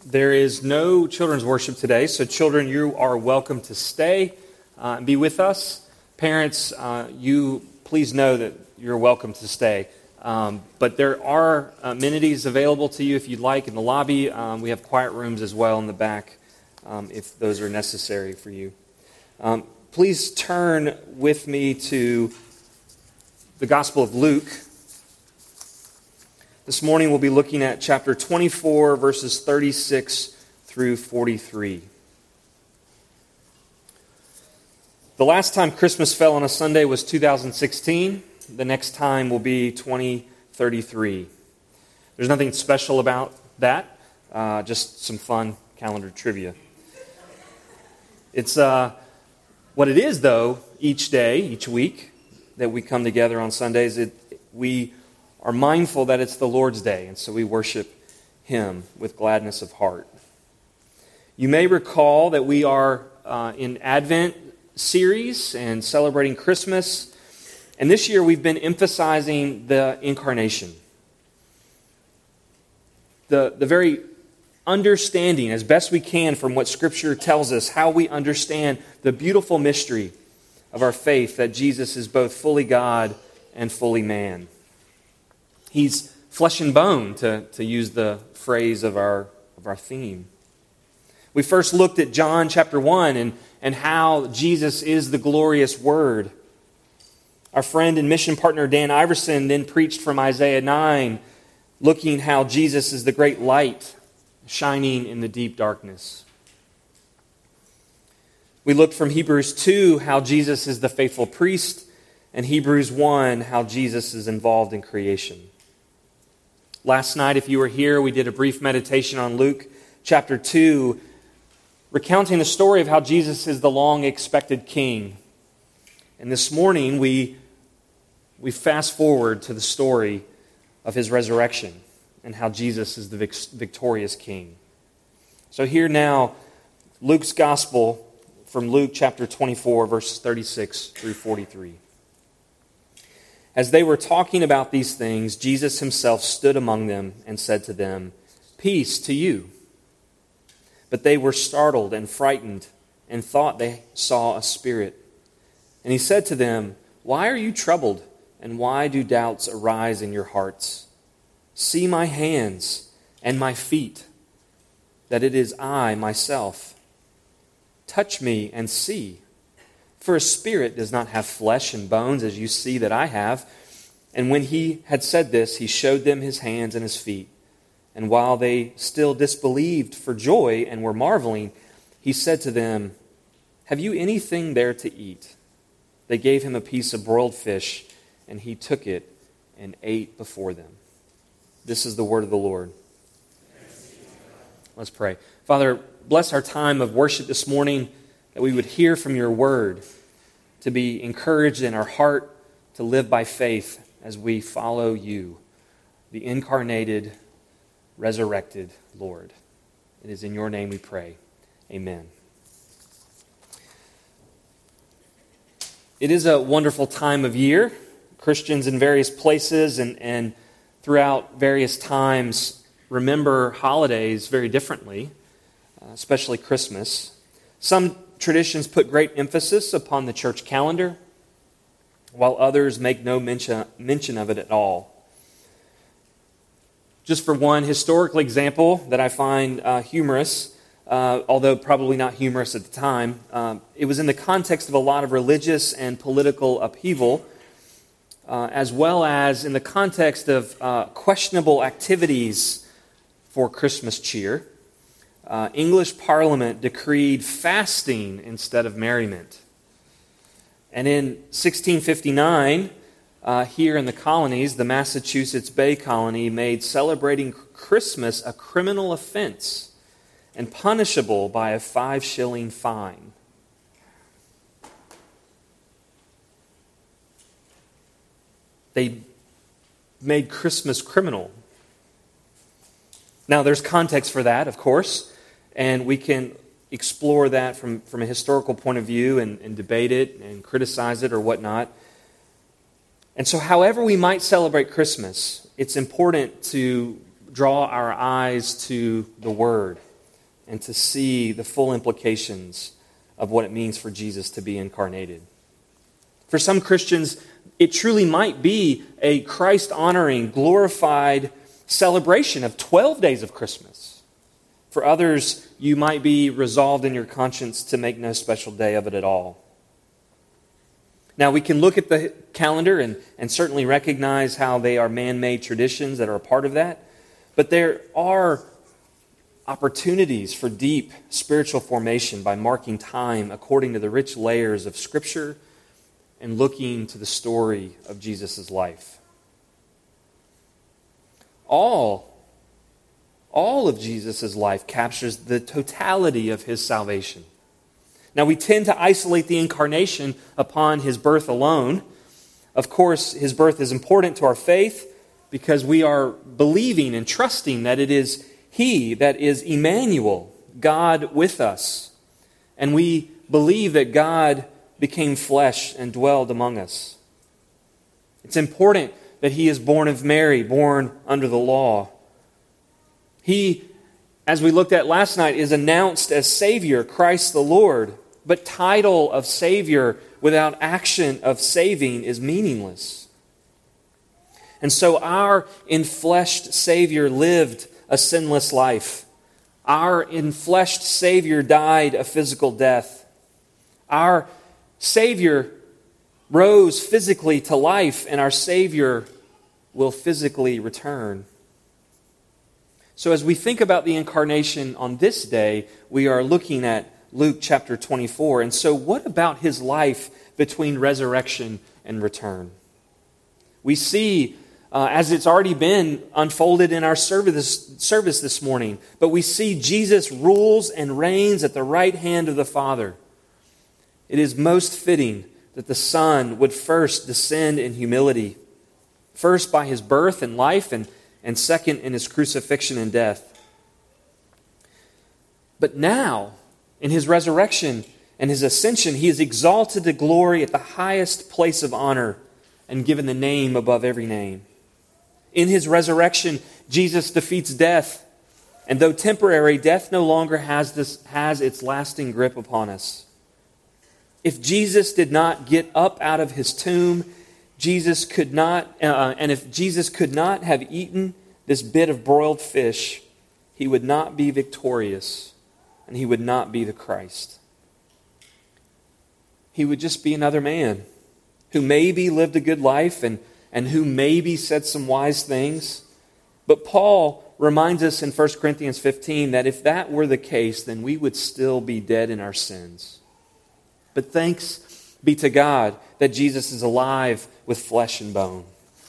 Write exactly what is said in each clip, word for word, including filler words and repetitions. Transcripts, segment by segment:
There is no children's worship today, so children, you are welcome to stay uh, and be with us. Parents, uh, you please know that you're welcome to stay. Um, but there are amenities available to you if you'd like in the lobby. Um, we have quiet rooms as well in the back um, if those are necessary for you. Um, please turn with me to the Gospel of Luke. This morning we'll be looking at chapter twenty-four, verses thirty-six through forty-three. The last time Christmas fell on a Sunday was two thousand sixteen. The next time will be twenty thirty-three. There's nothing special about that, uh, just some fun calendar trivia. It's uh, what it is, though, each day, each week that we come together on Sundays, it, we are mindful that it's the Lord's Day, and so we worship Him with gladness of heart. You may recall that we are uh, in Advent series and celebrating Christmas, and this year we've been emphasizing the incarnation. The, the very understanding, as best we can from what Scripture tells us, how we understand the beautiful mystery of our faith that Jesus is both fully God and fully man. He's flesh and bone, to, to use the phrase of our, of our theme. We first looked at John chapter one and, and how Jesus is the glorious Word. Our friend and mission partner Dan Iverson then preached from Isaiah nine, looking how Jesus is the great light shining in the deep darkness. We looked from Hebrews two, how Jesus is the faithful priest, and Hebrews one, how Jesus is involved in creation. Last night, if you were here, we did a brief meditation on Luke chapter two, recounting the story of how Jesus is the long-expected king. And this morning, we, we fast forward to the story of His resurrection and how Jesus is the vic- victorious king. So here now, Luke's gospel from Luke chapter twenty-four, verses thirty-six through forty-three. As they were talking about these things, Jesus Himself stood among them and said to them, "Peace to you." But they were startled and frightened and thought they saw a spirit. And He said to them, "Why are you troubled, and why do doubts arise in your hearts? See my hands and my feet, that it is I myself. Touch me and see. For a spirit does not have flesh and bones, as you see that I have." And when He had said this, He showed them His hands and His feet. And while they still disbelieved for joy and were marveling, He said to them, "Have you anything there to eat?" They gave Him a piece of broiled fish, and He took it and ate before them. This is the word of the Lord. Let's pray. Father, bless our time of worship this morning, that we would hear from Your word, to be encouraged in our heart, to live by faith as we follow You, the incarnated, resurrected Lord. It is in Your name we pray. Amen. It is a wonderful time of year. Christians in various places and, and throughout various times remember holidays very differently, uh, especially Christmas. Some traditions put great emphasis upon the church calendar, while others make no mention, mention of it at all. Just for one historical example that I find uh, humorous, uh, although probably not humorous at the time, um, it was in the context of a lot of religious and political upheaval, uh, as well as in the context of uh, questionable activities for Christmas cheer. Uh, English Parliament decreed fasting instead of merriment. And in sixteen fifty-nine, uh, here in the colonies, the Massachusetts Bay Colony made celebrating Christmas a criminal offense and punishable by a five shilling fine. They made Christmas criminal. Now, there's context for that, of course, and we can explore that from, from a historical point of view and, and debate it and criticize it or whatnot. And so however we might celebrate Christmas, it's important to draw our eyes to the Word and to see the full implications of what it means for Jesus to be incarnated. For some Christians, it truly might be a Christ-honoring, glorified celebration of twelve days of Christmas. For others, you might be resolved in your conscience to make no special day of it at all. Now, we can look at the calendar and, and certainly recognize how they are man-made traditions that are a part of that. But there are opportunities for deep spiritual formation by marking time according to the rich layers of Scripture and looking to the story of Jesus' life. All, all of Jesus' life captures the totality of his salvation. Now, we tend to isolate the incarnation upon his birth alone. Of course, his birth is important to our faith because we are believing and trusting that it is he that is Emmanuel, God with us. And we believe that God became flesh and dwelled among us. It's important that he is born of Mary, born under the law. He, as we looked at last night, is announced as Savior, Christ the Lord. But title of Savior without action of saving is meaningless. And so our enfleshed Savior lived a sinless life. Our enfleshed Savior died a physical death. Our Savior rose physically to life, and our Savior will physically return. So as we think about the incarnation on this day, we are looking at Luke chapter twenty-four. And so what about his life between resurrection and return? We see, uh, as it's already been unfolded in our service, service this morning, but we see Jesus rules and reigns at the right hand of the Father. It is most fitting that the Son would first descend in humility, first by his birth and life, and, and second in his crucifixion and death. But now, in his resurrection and his ascension, he is exalted to glory at the highest place of honor and given the name above every name. In his resurrection, Jesus defeats death. And though temporary, death no longer has, this, has its lasting grip upon us. If Jesus did not get up out of his tomb, Jesus could not, uh, and if Jesus could not have eaten this bit of broiled fish, he would not be victorious. And he would not be the Christ. He would just be another man who maybe lived a good life and, and who maybe said some wise things. But Paul reminds us in First Corinthians fifteen that if that were the case, then we would still be dead in our sins. But thanks be to God that Jesus is alive with flesh and bone.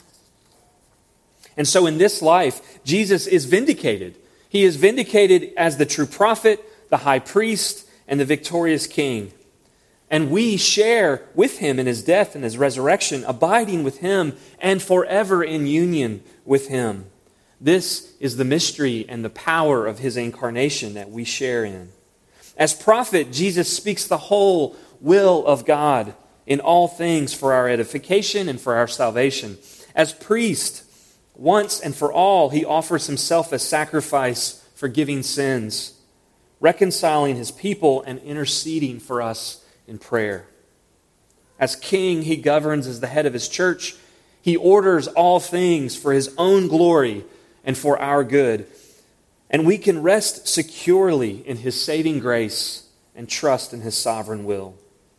And so in this life, Jesus is vindicated. He is vindicated as the true prophet, the high priest, and the victorious king. And we share with him in his death and his resurrection, abiding with him and forever in union with him. This is the mystery and the power of his incarnation that we share in. As prophet, Jesus speaks the whole will of God in all things for our edification and for our salvation. As priest, once and for all, he offers himself as sacrifice, forgiving sins, reconciling his people and interceding for us in prayer. As king, he governs as the head of his church. He orders all things for his own glory and for our good. And we can rest securely in his saving grace and trust in his sovereign will.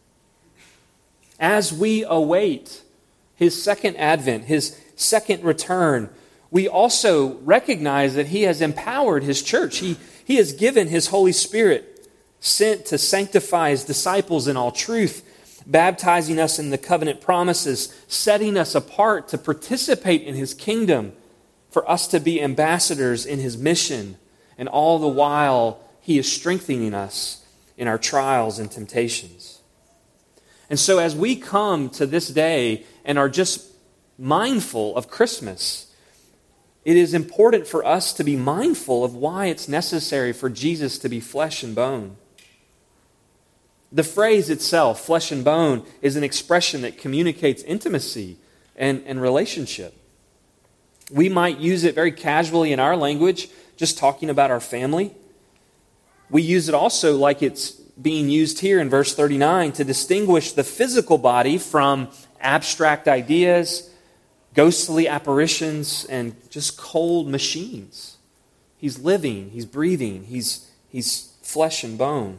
As we await his second advent, his second return, we also recognize that he has empowered his church. He He has given his Holy Spirit, sent to sanctify his disciples in all truth, baptizing us in the covenant promises, setting us apart to participate in his kingdom, for us to be ambassadors in his mission, and all the while he is strengthening us in our trials and temptations. And so as we come to this day and are just mindful of Christmas, it is important for us to be mindful of why it's necessary for Jesus to be flesh and bone. The phrase itself, flesh and bone, is an expression that communicates intimacy and, and relationship. We might use it very casually in our language, just talking about our family. we use it also like it's being used here in verse thirty-nine to distinguish the physical body from abstract ideas, ghostly apparitions, and just cold machines. He's living, he's breathing, he's, he's flesh and bone.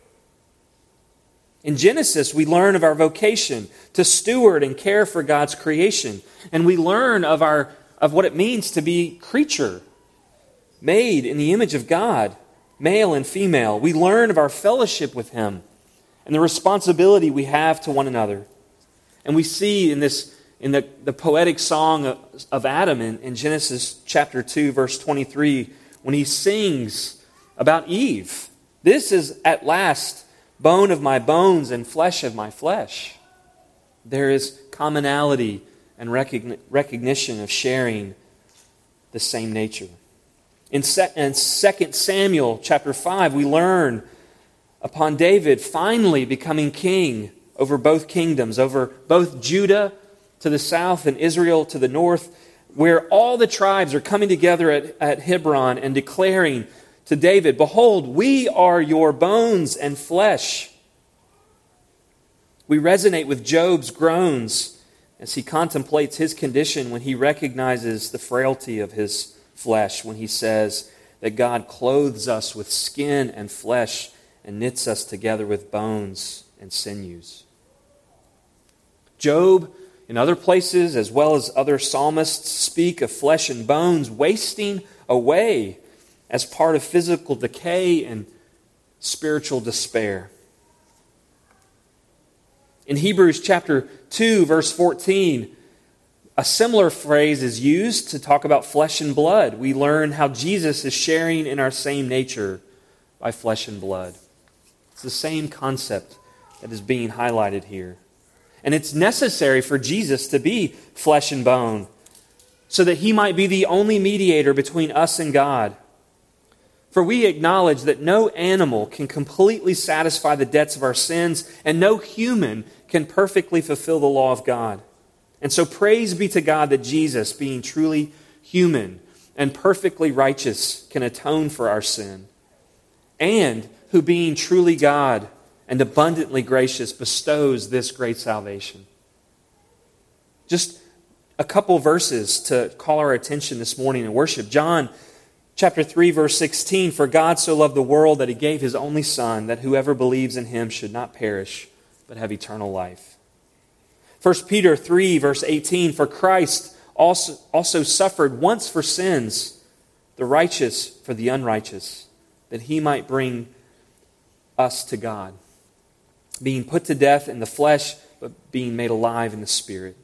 In Genesis, we learn of our vocation to steward and care for God's creation. And we learn of, our, of what it means to be creature, made in the image of God, male and female. We learn of our fellowship with Him and the responsibility we have to one another. And we see in this in the, the poetic song of, of Adam in, in Genesis chapter two, verse twenty-three, when he sings about Eve. This is at last bone of my bones and flesh of my flesh. There is commonality and recogni- recognition of sharing the same nature. In, se- in Second Samuel chapter five, we learn upon David finally becoming king over both kingdoms, over both Judah to the south and Israel to the north, where all the tribes are coming together at, at Hebron and declaring to David, "Behold, we are your bones and flesh." We resonate with Job's groans as he contemplates his condition when he recognizes the frailty of his flesh, when he says that God clothes us with skin and flesh and knits us together with bones and sinews. Job, in other places, as well as other psalmists, speak of flesh and bones wasting away as part of physical decay and spiritual despair. In Hebrews chapter two, verse fourteen, a similar phrase is used to talk about flesh and blood. We learn how Jesus is sharing in our same nature by flesh and blood. It's the same concept that is being highlighted here. And it's necessary for Jesus to be flesh and bone so that He might be the only mediator between us and God. For we acknowledge that no animal can completely satisfy the debts of our sins, and no human can perfectly fulfill the law of God. And so praise be to God that Jesus, being truly human and perfectly righteous, can atone for our sin, and who, being truly God and abundantly gracious, bestows this great salvation. Just a couple verses to call our attention this morning in worship. John chapter three, verse sixteen, "For God so loved the world that He gave His only Son, that whoever believes in Him should not perish, but have eternal life." First Peter three, verse eighteen, "For Christ also, also suffered once for sins, the righteous for the unrighteous, that He might bring us to God, being put to death in the flesh, but being made alive in the Spirit."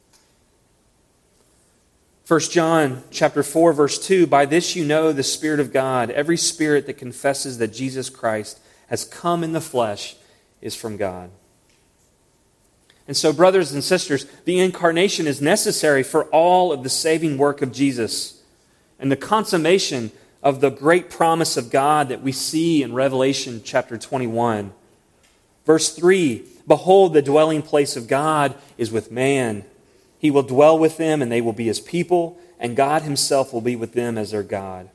First John chapter four, verse two, "By this you know the Spirit of God. Every spirit that confesses that Jesus Christ has come in the flesh is from God." And so, brothers and sisters, the incarnation is necessary for all of the saving work of Jesus and the consummation of the great promise of God that we see in Revelation chapter twenty-one. Verse three, "Behold, the dwelling place of God is with man. He will dwell with them, and they will be His people, and God Himself will be with them as their God."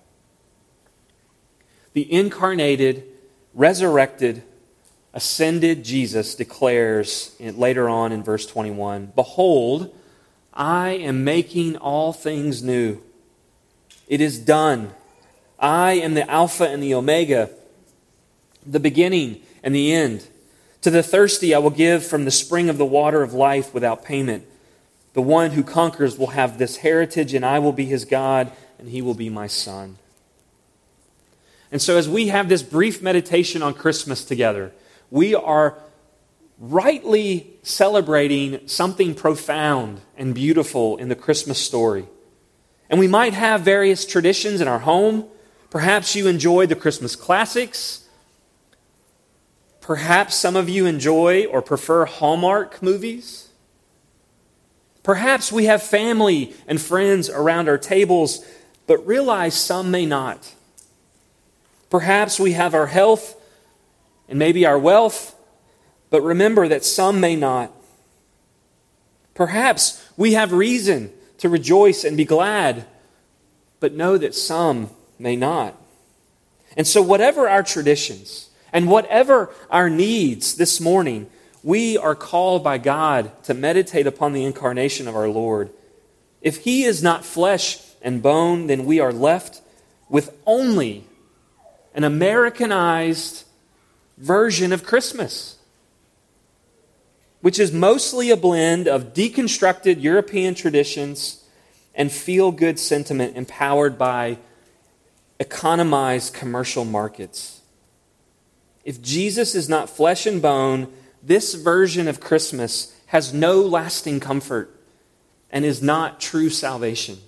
The incarnated, resurrected, ascended Jesus declares later on in verse twenty-one, "Behold, I am making all things new. It is done. I am the Alpha and the Omega, the beginning and the end. To the thirsty I will give from the spring of the water of life without payment. The one who conquers will have this heritage, and I will be his God, and he will be my son." And so as we have this brief meditation on Christmas together, we are rightly celebrating something profound and beautiful in the Christmas story. And we might have various traditions in our home. Perhaps you enjoy the Christmas classics. Perhaps some of you enjoy or prefer Hallmark movies. Perhaps we have family and friends around our tables, but realize some may not. Perhaps we have our health and maybe our wealth, but remember that some may not. Perhaps we have reason to rejoice and be glad, but know that some may not. And so whatever our traditions and whatever our needs this morning, we are called by God to meditate upon the incarnation of our Lord. If he is not flesh and bone, then we are left with only an Americanized version of Christmas, which is mostly a blend of deconstructed European traditions and feel-good sentiment empowered by economized commercial markets. If Jesus is not flesh and bone, this version of Christmas has no lasting comfort and is not true salvation.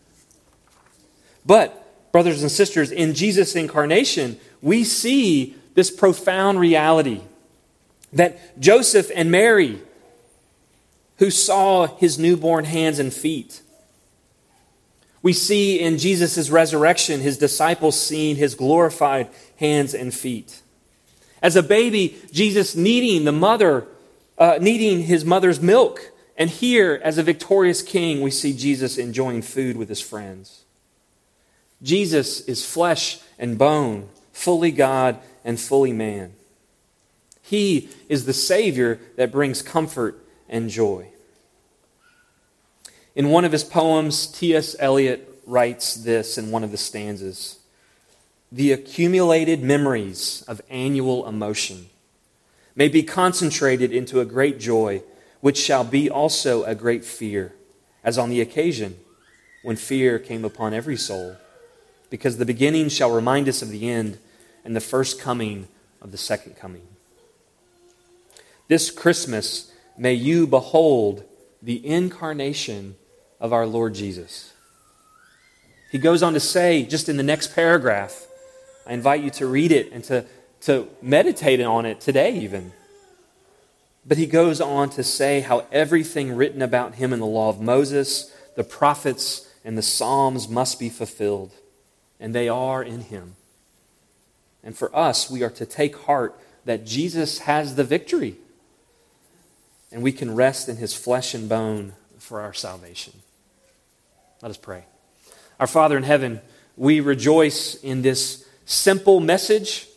But, brothers and sisters, in Jesus' incarnation, we see this profound reality that Joseph and Mary, who saw his newborn hands and feet, we see in Jesus' resurrection, his disciples seeing his glorified hands and feet. As a baby, Jesus needing the mother, uh, needing his mother's milk. And here, as a victorious king, we see Jesus enjoying food with his friends. Jesus is flesh and bone, fully God and fully man. He is the Savior that brings comfort and joy. In one of his poems, T S Eliot writes this in one of the stanzas: "The accumulated memories of annual emotion may be concentrated into a great joy, which shall be also a great fear, as on the occasion when fear came upon every soul, because the beginning shall remind us of the end, and the first coming of the second coming." This Christmas, may you behold the incarnation of our Lord Jesus. He goes on to say, just in the next paragraph, I invite you to read it and to, to meditate on it today even. But he goes on to say how everything written about him in the law of Moses, the prophets, and the Psalms must be fulfilled. And they are in him. And for us, we are to take heart that Jesus has the victory. And we can rest in his flesh and bone for our salvation. Let us pray. Our Father in heaven, we rejoice in this simple message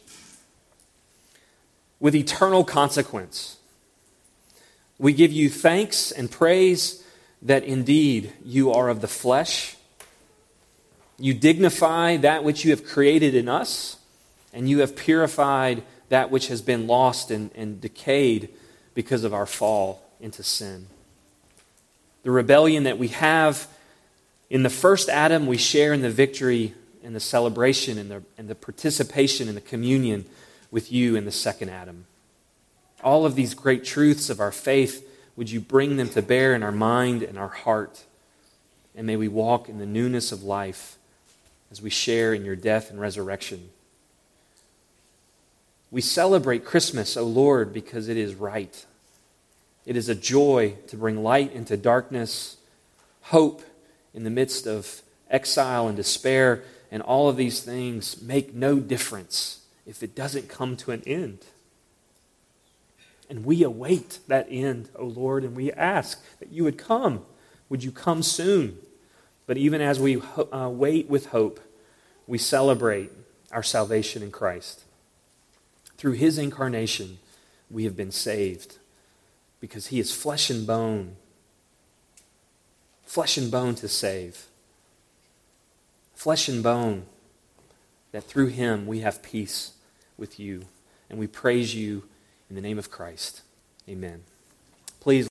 with eternal consequence. We give you thanks and praise that indeed you are of the flesh. You dignify that which you have created in us, and you have purified that which has been lost and, and decayed because of our fall into sin. The rebellion that we have in the first Adam, we share in the victory and the celebration and the, and the participation in the communion with you in the second Adam. All of these great truths of our faith, would you bring them to bear in our mind and our heart? And may we walk in the newness of life as we share in your death and resurrection. We celebrate Christmas, O Lord, because it is right. It is a joy to bring light into darkness, hope in the midst of exile and despair, and all of these things make no difference if it doesn't come to an end. And we await that end, O Lord, and we ask that you would come. Would you come soon? But even as we uh, wait with hope, we celebrate our salvation in Christ. Through his incarnation, we have been saved because he is flesh and bone. Flesh and bone to save. Flesh and bone, that through him we have peace with you. And we praise you in the name of Christ. Amen. Please